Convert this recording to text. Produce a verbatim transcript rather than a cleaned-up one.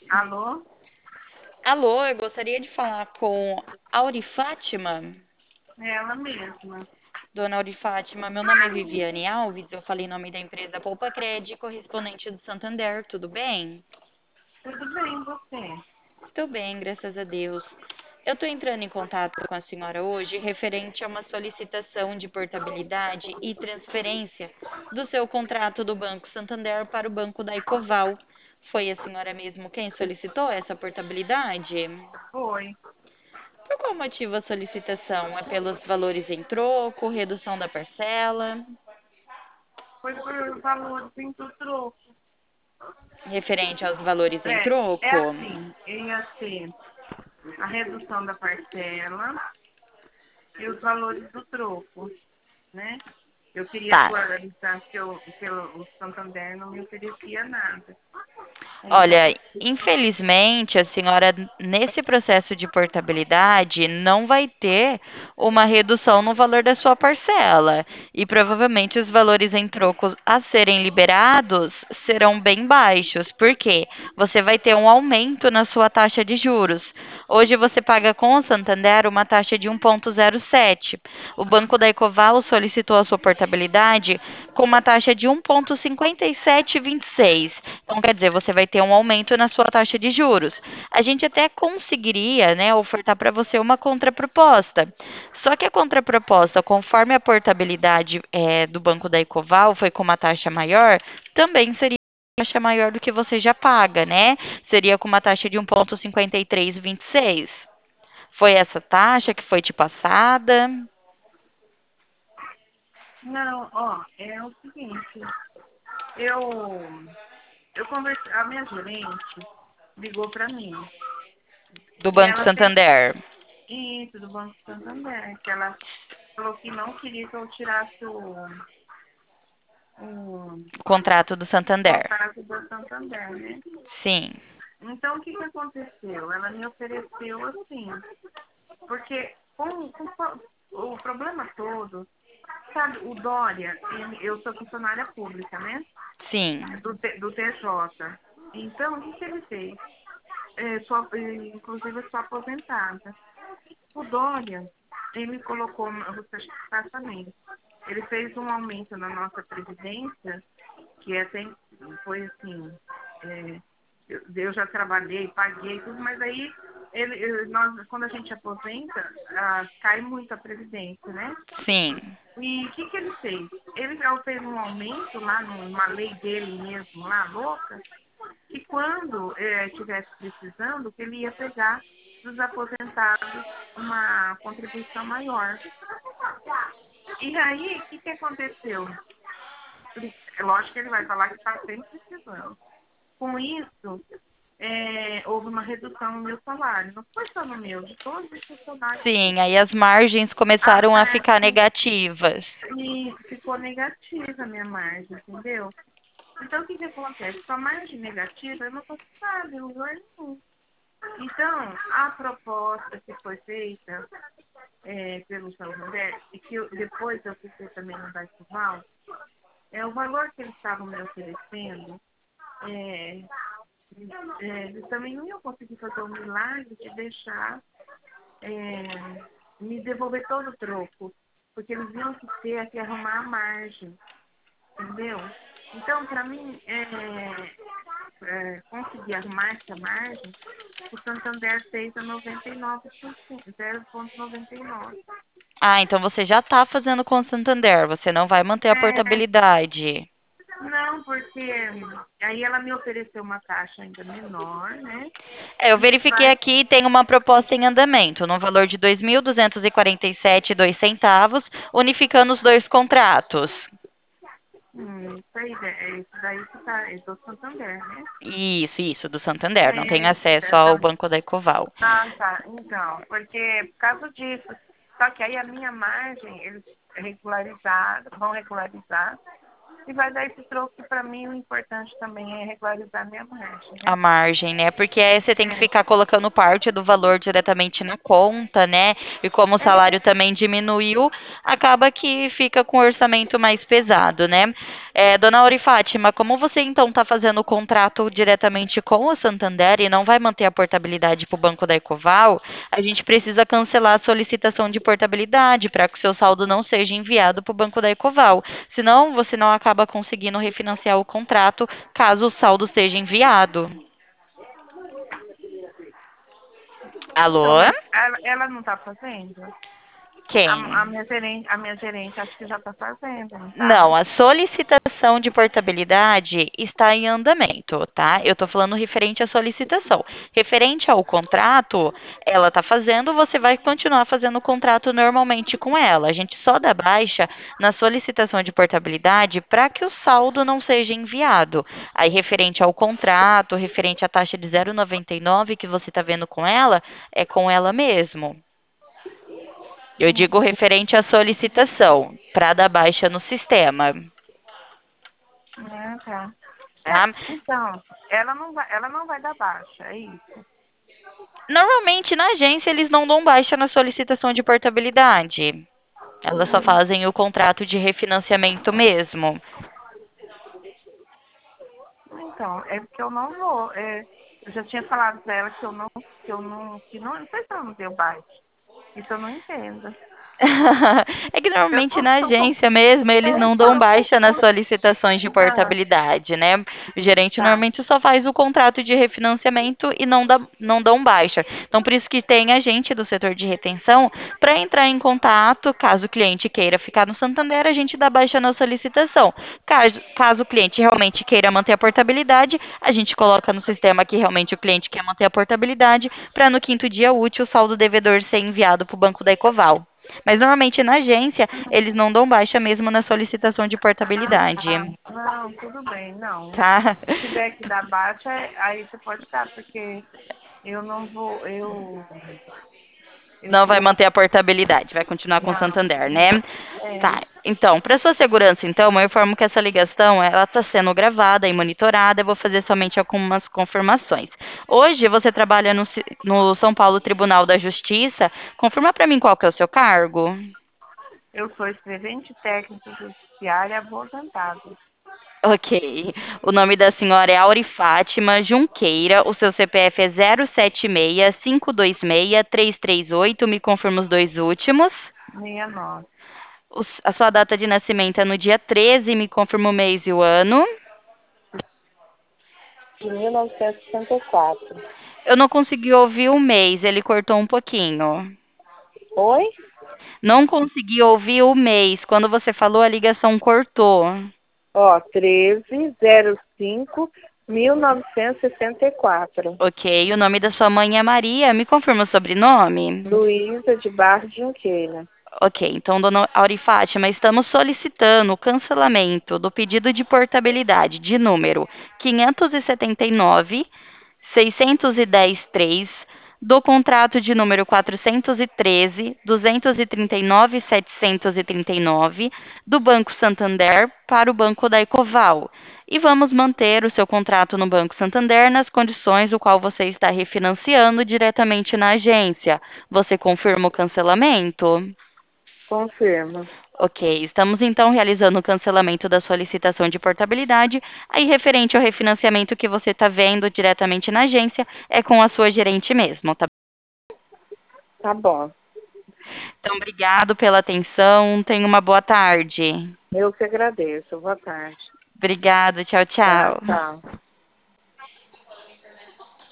Alô? Alô, eu gostaria de falar com Auri Fátima. É ela mesma. Dona Auri Fátima, meu nome é Viviane Alves, eu falei em nome da empresa Poupa Cred, correspondente do Santander, tudo bem? Tudo bem, você? Estou bem, graças a Deus. Eu estou entrando em contato com a senhora hoje referente a uma solicitação de portabilidade e transferência do seu contrato do Banco Santander para o Banco da Ecoval. Foi a senhora mesmo quem solicitou essa portabilidade? Foi. Por qual motivo a solicitação? É pelos valores em troco, redução da parcela, Foi por valores em do troco. referente aos valores em É, é troco? assim, ia ser a redução da parcela e os valores do troco, né? Eu queria Tá. atualizar que eu, que eu, o Santander não me oferecia nada. Então, Olha, infelizmente, a senhora, nesse processo de portabilidade, não vai ter uma redução no valor da sua parcela. E provavelmente os valores em trocos a serem liberados serão bem baixos. Por quê? Você vai ter um aumento na sua taxa de juros. Hoje você paga com o Santander uma taxa de um vírgula zero sete. O Banco da Ecoval solicitou a sua portabilidade com uma taxa de um vírgula cinquenta e sete vinte e seis. Então, quer dizer, você vai ter um aumento na sua taxa de juros. A gente até conseguiria, né, ofertar para você uma contraproposta. Só que a contraproposta, conforme a portabilidade é, do Banco da Ecoval foi com uma taxa maior, também seria uma taxa maior do que você já paga, né? Seria com uma taxa de um vírgula cinquenta e três vinte e seis. Foi essa taxa que foi te passada? não, ó, é o seguinte, eu, eu conversei, a minha gerente ligou para mim Do e Banco ela fez Santander? isso do Banco Santander, que ela falou que não queria que eu tirasse o, o O contrato do Santander. contrato do Santander, né? Sim, Então, o que, que aconteceu? Ela me ofereceu assim, porque com, com o problema todo, sabe, o Dória, ele- eu sou funcionária pública, né? sim, Do, T- do T J. Então, o que, que ele fez? É, sou, é, inclusive, eu sou aposentada. O Dória, ele colocou, você sabe também, ele fez um aumento na nossa previdência, que até foi assim, é, eu, eu já trabalhei, paguei tudo, mas aí ele, ele- nós, quando a gente aposenta, ah, cai muito a previdência, né? sim. E o que, que ele fez? Ele já fez um aumento lá numa lei dele mesmo, lá louca, que quando eh, estivesse precisando, que ele ia pegar dos aposentados uma contribuição maior. E aí, o que, que aconteceu? É lógico que ele vai falar que está sempre precisando. Com isso, é, houve uma redução no meu salário. Não foi só no meu, de todos os funcionários Sim, públicos. aí as margens A, começaram a a, ficar negativas. e ficou negativa a minha margem, entendeu? Então, o que, que acontece? Com a margem negativa, eu não consigo fazer lugar nenhum. Então, a proposta que foi feita é, pelo Santander, e que eu, depois eu fiquei também no Baixoval, é o valor que eles estavam me oferecendo, é, é, eles também não iam conseguir fazer o milagre de deixar é, me devolver todo o troco, porque eles iam que ter que arrumar a margem, entendeu? Então, para mim, é, é, conseguir arrumar essa margem, o Santander fez a noventa e nove por cento, zero vírgula noventa e nove. Ah, então você já está fazendo com o Santander, você não vai manter a É, portabilidade. não, porque aí ela me ofereceu uma taxa ainda menor, né? É, eu E que verifiquei vai. aqui, tem uma proposta em andamento, no valor de dois mil duzentos e quarenta e sete e dois centavos, unificando os dois contratos. Hum, isso aí, é isso daí que tá, é do Santander, né? Isso, isso, do Santander, não tem É, acesso ao exatamente. Banco da Ecoval. Ah, tá. Então, porque por causa disso. Só que aí a minha margem, eles regularizaram, vão regularizar. e vai dar esse troco que para mim o importante também é regularizar minha margem, A né? margem, né? Porque aí você tem que É, ficar colocando parte do valor diretamente na conta, né? E como o é, salário também diminuiu, acaba que fica com o orçamento mais pesado, né? É, dona Auri Fátima, como você então está fazendo o contrato diretamente com o Santander e não vai manter a portabilidade para o Banco da Ecoval, a gente precisa cancelar a solicitação de portabilidade para que o seu saldo não seja enviado para o Banco da Ecoval. Senão, você não acaba conseguindo refinanciar o contrato caso o saldo seja enviado. então, Alô? mas ela, ela não está fazendo? A, a Quem? minha gerente, a minha gerente acho que já está fazendo, não tá? Não, a solicitação de portabilidade está em andamento, tá? Eu estou falando referente à solicitação. Referente ao contrato, ela está fazendo, você vai continuar fazendo o contrato normalmente com ela. A gente só dá baixa na solicitação de portabilidade para que o saldo não seja enviado. Aí, referente ao contrato, referente à taxa de zero vírgula noventa e nove que você está vendo com ela, é com ela mesmo. Eu digo Uhum. referente à solicitação, para dar baixa no sistema, É, tá. É, tá? então, ela não vai, ela não vai dar baixa, é isso. Normalmente na agência eles não dão baixa na solicitação de portabilidade. Elas só fazem o contrato de refinanciamento mesmo. Então, é porque eu não vou. É, eu já tinha falado para ela que eu não, que eu não, que não, não sei se ela não deu baixa. Isso eu não entendo. É que Eu normalmente tô, na tô com, agência mesmo eles é, não então, dão eu baixa nas confuso. solicitações de Ah, portabilidade, né? O gerente tá. normalmente só faz o contrato de refinanciamento e não, dá, não dão baixa. Então, por isso que tem agente do setor de retenção para entrar em contato, caso o cliente queira ficar no Santander, a gente dá baixa na solicitação. Caso, caso o cliente realmente queira manter a portabilidade, a gente coloca no sistema que realmente o cliente quer manter a portabilidade, para no quinto dia útil o saldo devedor ser enviado para o Banco da Ecoval. Mas normalmente na agência eles não dão baixa mesmo na solicitação de Ah, portabilidade, tá. Não, tudo bem, não. tá? Se tiver que dar baixa, é- aí você pode dar, porque eu não vou, eu, eu Não vai vou, manter a portabilidade, vai continuar com o não, Santander, né? não. É, Tá. Então, para sua segurança, então, eu informo que essa ligação ela está sendo gravada e monitorada. Eu vou fazer somente algumas confirmações. Hoje você trabalha no, Ci- no São Paulo Tribunal da Justiça. Confirma para mim qual que é o seu cargo. eu sou escrevente técnico judiciário aposentado. Ok. O nome da senhora é Auri Fátima Junqueira. O seu C P F é zero sete seis, cinco dois seis, três três oito. Me confirma os dois últimos. sessenta e nove. O s- a sua data de nascimento é no dia treze. Me confirma o mês e o ano. De mil novecentos e sessenta e quatro. Eu não consegui ouvir o mês, ele cortou um pouquinho. Oi? Não consegui ouvir o mês. Quando você falou, a ligação cortou. Ó, treze zero cinco mil novecentos e sessenta e quatro. Ok. O nome da sua mãe é Maria. Me confirma o sobrenome. Luísa de Barros de Junqueira. Ok, então, dona Auri Fátima, estamos solicitando o cancelamento do pedido de portabilidade de número quinhentos e setenta e nove, seiscentos e dez três, do contrato de número quatrocentos e treze, duzentos e trinta e nove, setecentos e trinta e nove, do Banco Santander para o Banco da Ecoval. E vamos manter o seu contrato no Banco Santander nas condições o qual você está refinanciando diretamente na agência. Você confirma o cancelamento? Confirma. Ok, estamos então realizando o cancelamento da solicitação de portabilidade. Aí, referente ao refinanciamento que você está vendo diretamente na agência, é com a sua gerente mesmo, tá? Tá bom. Então, obrigado pela atenção. Tenha uma boa tarde. Eu que agradeço. Boa tarde. Obrigado, tchau, Tá, tchau. tchau.